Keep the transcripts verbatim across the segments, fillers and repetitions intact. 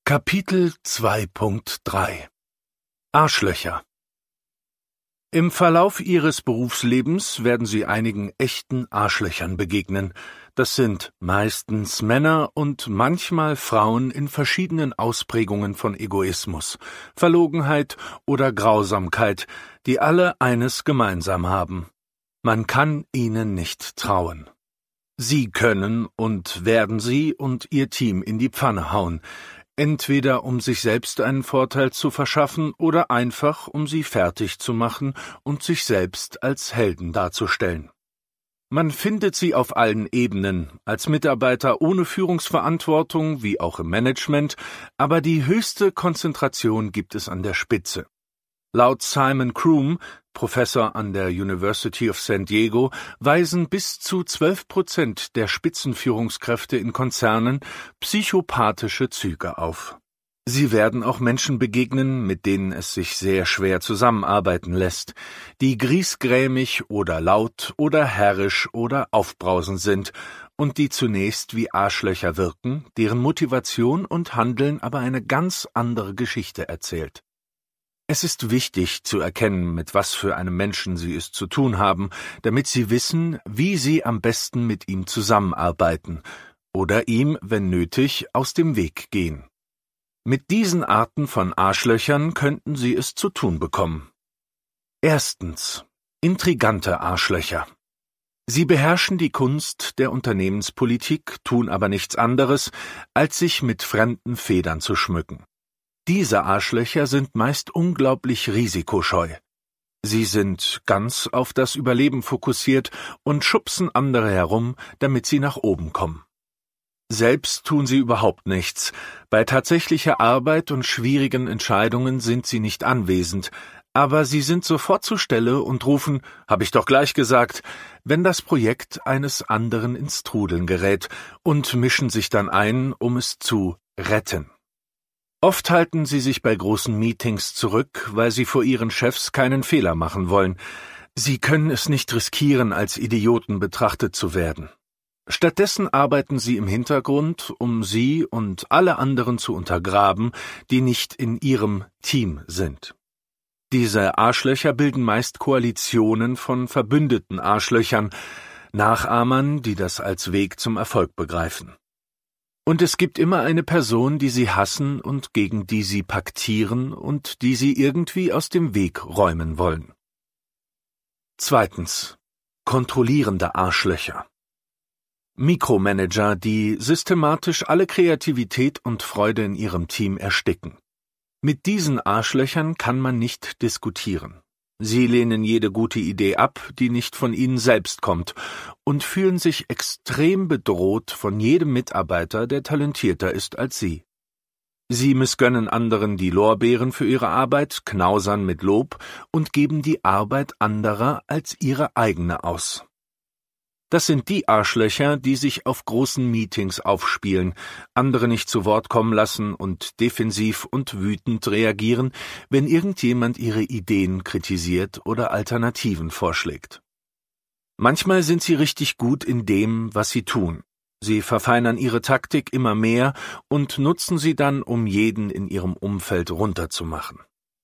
Kapitel zwei Punkt drei Arschlöcher. Im Verlauf Ihres Berufslebens werden Sie einigen echten Arschlöchern begegnen. Das sind meistens Männer und manchmal Frauen in verschiedenen Ausprägungen von Egoismus, Verlogenheit oder Grausamkeit, die alle eines gemeinsam haben: Man kann ihnen nicht trauen. Sie können und werden Sie und Ihr Team in die Pfanne hauen, entweder um sich selbst einen Vorteil zu verschaffen oder einfach um sie fertig zu machen und sich selbst als Helden darzustellen. Man findet sie auf allen Ebenen, als Mitarbeiter ohne Führungsverantwortung wie auch im Management, aber die höchste Konzentration gibt es an der Spitze. Laut Simon Croom, Professor an der University of San Diego, weisen bis zu zwölf Prozent der Spitzenführungskräfte in Konzernen psychopathische Züge auf. Sie werden auch Menschen begegnen, mit denen es sich sehr schwer zusammenarbeiten lässt, die griesgrämig oder laut oder herrisch oder aufbrausend sind und die zunächst wie Arschlöcher wirken, deren Motivation und Handeln aber eine ganz andere Geschichte erzählt. Es ist wichtig zu erkennen, mit was für einem Menschen Sie es zu tun haben, damit Sie wissen, wie Sie am besten mit ihm zusammenarbeiten oder ihm, wenn nötig, aus dem Weg gehen. Mit diesen Arten von Arschlöchern könnten Sie es zu tun bekommen. Erstens. Intrigante Arschlöcher. Sie beherrschen die Kunst der Unternehmenspolitik, tun aber nichts anderes, als sich mit fremden Federn zu schmücken. Diese Arschlöcher sind meist unglaublich risikoscheu. Sie sind ganz auf das Überleben fokussiert und schubsen andere herum, damit sie nach oben kommen. Selbst tun sie überhaupt nichts. Bei tatsächlicher Arbeit und schwierigen Entscheidungen sind sie nicht anwesend, aber sie sind sofort zur Stelle und rufen, hab ich doch gleich gesagt, wenn das Projekt eines anderen ins Trudeln gerät, und mischen sich dann ein, um es zu retten. Oft halten sie sich bei großen Meetings zurück, weil sie vor ihren Chefs keinen Fehler machen wollen. Sie können es nicht riskieren, als Idioten betrachtet zu werden. Stattdessen arbeiten sie im Hintergrund, um sie und alle anderen zu untergraben, die nicht in ihrem Team sind. Diese Arschlöcher bilden meist Koalitionen von verbündeten Arschlöchern, Nachahmern, die das als Weg zum Erfolg begreifen. Und es gibt immer eine Person, die sie hassen und gegen die sie paktieren und die sie irgendwie aus dem Weg räumen wollen. Zweitens. Kontrollierende Arschlöcher. Mikromanager, die systematisch alle Kreativität und Freude in ihrem Team ersticken. Mit diesen Arschlöchern kann man nicht diskutieren. Sie lehnen jede gute Idee ab, die nicht von ihnen selbst kommt, und fühlen sich extrem bedroht von jedem Mitarbeiter, der talentierter ist als sie. Sie missgönnen anderen die Lorbeeren für ihre Arbeit, knausern mit Lob und geben die Arbeit anderer als ihre eigene aus. Das sind die Arschlöcher, die sich auf großen Meetings aufspielen, andere nicht zu Wort kommen lassen und defensiv und wütend reagieren, wenn irgendjemand ihre Ideen kritisiert oder Alternativen vorschlägt. Manchmal sind sie richtig gut in dem, was sie tun. Sie verfeinern ihre Taktik immer mehr und nutzen sie dann, um jeden in ihrem Umfeld runterzumachen.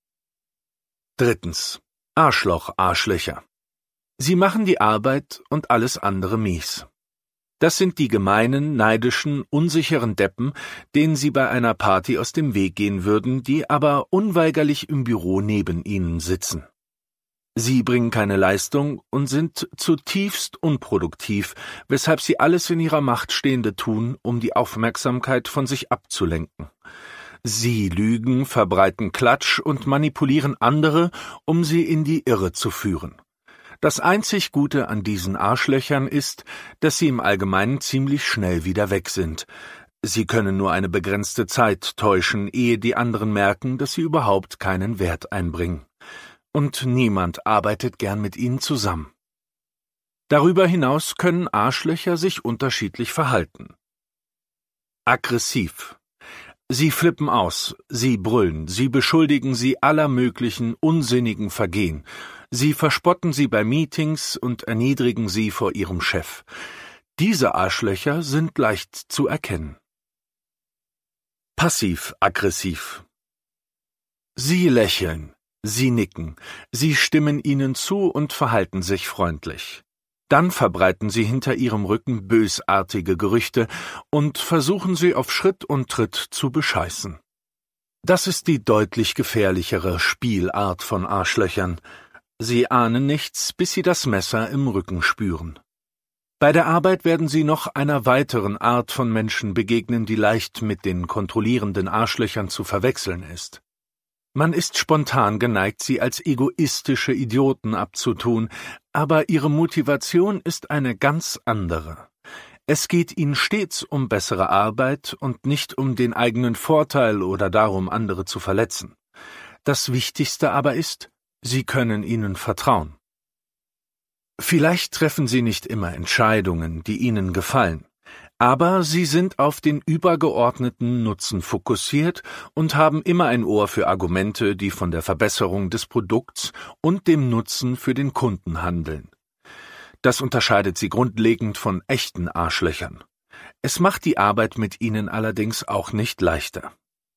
Drittens. Arschloch-Arschlöcher. Sie machen die Arbeit und alles andere mies. Das sind die gemeinen, neidischen, unsicheren Deppen, denen Sie bei einer Party aus dem Weg gehen würden, die aber unweigerlich im Büro neben Ihnen sitzen. Sie bringen keine Leistung und sind zutiefst unproduktiv, weshalb Sie alles in Ihrer Macht Stehende tun, um die Aufmerksamkeit von sich abzulenken. Sie lügen, verbreiten Klatsch und manipulieren andere, um sie in die Irre zu führen. Das einzig Gute an diesen Arschlöchern ist, dass sie im Allgemeinen ziemlich schnell wieder weg sind. Sie können nur eine begrenzte Zeit täuschen, ehe die anderen merken, dass sie überhaupt keinen Wert einbringen. Und niemand arbeitet gern mit ihnen zusammen. Darüber hinaus können Arschlöcher sich unterschiedlich verhalten. Aggressiv. Sie flippen aus, sie brüllen, sie beschuldigen sie aller möglichen unsinnigen Vergehen. Sie verspotten sie bei Meetings und erniedrigen sie vor ihrem Chef. Diese Arschlöcher sind leicht zu erkennen. Passiv-aggressiv. Sie lächeln, sie nicken, sie stimmen ihnen zu und verhalten sich freundlich. Dann verbreiten sie hinter ihrem Rücken bösartige Gerüchte und versuchen sie auf Schritt und Tritt zu bescheißen. Das ist die deutlich gefährlichere Spielart von Arschlöchern. Sie ahnen nichts, bis sie das Messer im Rücken spüren. Bei der Arbeit werden Sie noch einer weiteren Art von Menschen begegnen, die leicht mit den kontrollierenden Arschlöchern zu verwechseln ist. Man ist spontan geneigt, sie als egoistische Idioten abzutun, aber ihre Motivation ist eine ganz andere. Es geht ihnen stets um bessere Arbeit und nicht um den eigenen Vorteil oder darum, andere zu verletzen. Das Wichtigste aber ist, sie können ihnen vertrauen. Vielleicht treffen sie nicht immer Entscheidungen, die ihnen gefallen, aber sie sind auf den übergeordneten Nutzen fokussiert und haben immer ein Ohr für Argumente, die von der Verbesserung des Produkts und dem Nutzen für den Kunden handeln. Das unterscheidet sie grundlegend von echten Arschlöchern. Es macht die Arbeit mit ihnen allerdings auch nicht leichter.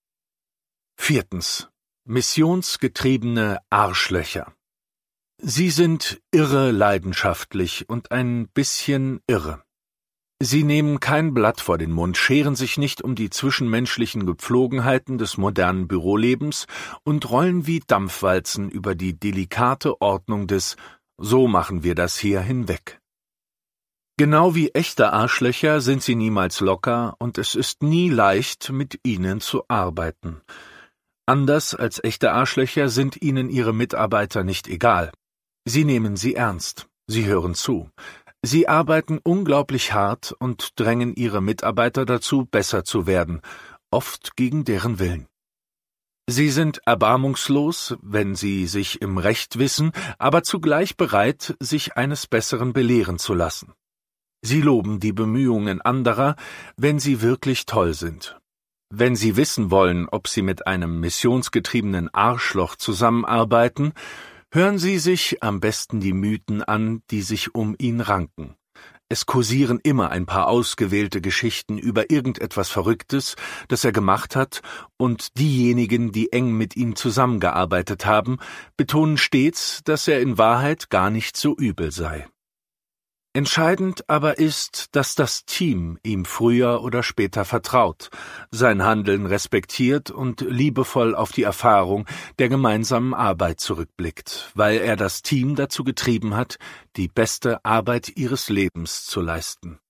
Viertens. Missionsgetriebene Arschlöcher. Sie sind irre leidenschaftlich und ein bisschen irre. Sie nehmen kein Blatt vor den Mund, scheren sich nicht um die zwischenmenschlichen Gepflogenheiten des modernen Bürolebens und rollen wie Dampfwalzen über die delikate Ordnung des »So machen wir das hier« hinweg. Genau wie echte Arschlöcher sind sie niemals locker und es ist nie leicht, mit ihnen zu arbeiten. Anders als echte Arschlöcher sind ihnen ihre Mitarbeiter nicht egal. Sie nehmen sie ernst, sie hören zu. Sie arbeiten unglaublich hart und drängen ihre Mitarbeiter dazu, besser zu werden, oft gegen deren Willen. Sie sind erbarmungslos, wenn sie sich im Recht wissen, aber zugleich bereit, sich eines Besseren belehren zu lassen. Sie loben die Bemühungen anderer, wenn sie wirklich toll sind. Wenn Sie wissen wollen, ob Sie mit einem missionsgetriebenen Arschloch zusammenarbeiten, hören Sie sich am besten die Mythen an, die sich um ihn ranken. Es kursieren immer ein paar ausgewählte Geschichten über irgendetwas Verrücktes, das er gemacht hat, und diejenigen, die eng mit ihm zusammengearbeitet haben, betonen stets, dass er in Wahrheit gar nicht so übel sei. Entscheidend aber ist, dass das Team ihm früher oder später vertraut, sein Handeln respektiert und liebevoll auf die Erfahrung der gemeinsamen Arbeit zurückblickt, weil er das Team dazu getrieben hat, die beste Arbeit ihres Lebens zu leisten.